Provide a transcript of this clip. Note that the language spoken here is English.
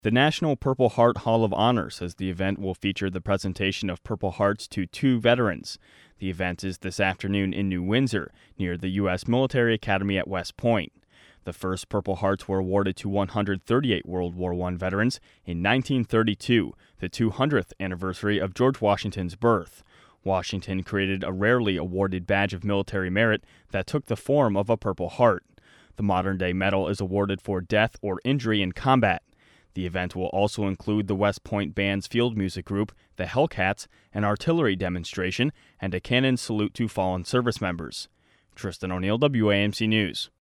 The National Purple Heart Hall of Honor says the event will feature the presentation of Purple Hearts to 2 veterans. The event is this afternoon in New Windsor, near the U.S. Military Academy at West Point. The first Purple Hearts were awarded to 138 World War I veterans in 1932, the 200th anniversary of George Washington's birth. Washington created a rarely awarded badge of military merit that took the form of a Purple Heart. The modern-day medal is awarded for death or injury in combat. The event will also include the West Point Band's field music group, the Hellcats, an artillery demonstration, and a cannon salute to fallen service members. Tristan O'Neill, WAMC News.